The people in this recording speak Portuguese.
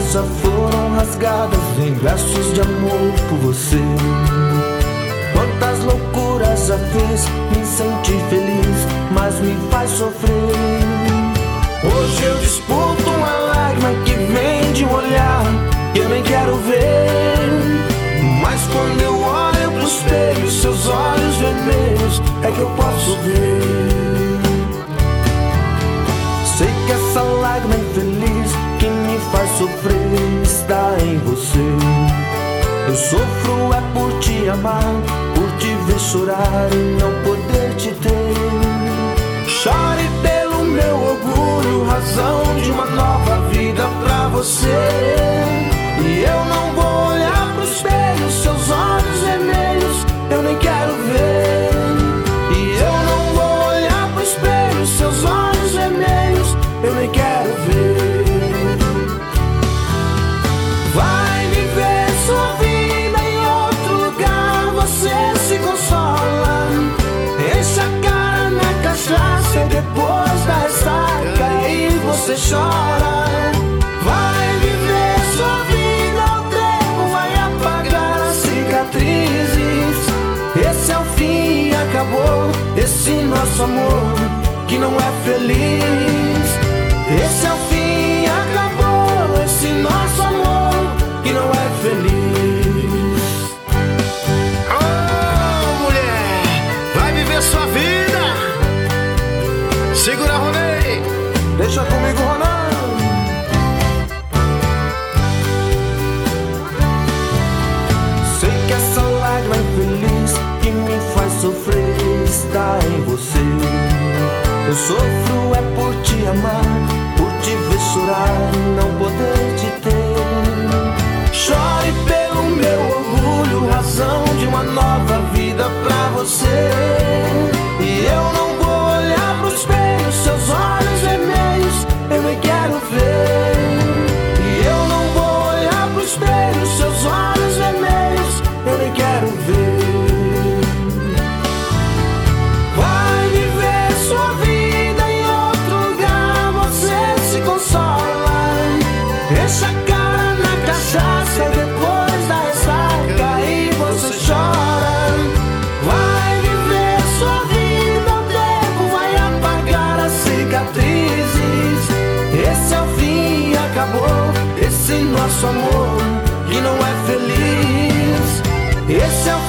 rosas foram rasgadas em versos de amor por você. Quantas loucuras já fez me sentir feliz, mas me faz sofrer. Hoje eu disputo uma lágrima que vem de um olhar que eu nem quero ver. Mas quando eu olho pro espelho, seus olhos vermelhos é que eu posso ver. Sei que essa lágrima infeliz que me faz sofrer está em você. Eu sofro é por te amar, por te ver chorar e não poder te ter. Chore pelo meu orgulho, razão de uma nova vida pra você. E eu não vou olhar pro espelho, seus olhos vermelhos eu nem quero ver. E eu não vou olhar pro espelho, seus olhos vermelhos eu nem quero ver. Vai viver sua vida em outro lugar, você se consola. Enche a cara na cachaça e depois da ressaca aí você chora. Vai viver sua vida, o tempo vai apagar as cicatrizes. Esse é o fim, acabou esse nosso amor que não é feliz. Esse é o fim, acabou esse nosso amor que não é feliz. Oh, mulher, vai viver sua vida. Segura, Ronei. Deixa comigo, Ronaldo. Sei que essa lágrima infeliz que me faz sofrer está em você. Eu sofro é por te amar, por te ver chorar e não poder te ter. Chore pelo meu orgulho, razão de uma nova vida pra você. E eu não vou olhar pro espelho, seus olhos vermelhos eu nem quero ver. E eu não vou olhar pro espelho, seus olhos vermelhos eu nem quero ver. Vai viver sua vida em outro lugar, você se consola. Enche a cara na cachaça e depois da ressaca aí você chora. Vai viver sua vida, o tempo vai apagar as cicatrizes. Esse é o fim, acabou esse nosso amor que não é feliz. Esse é o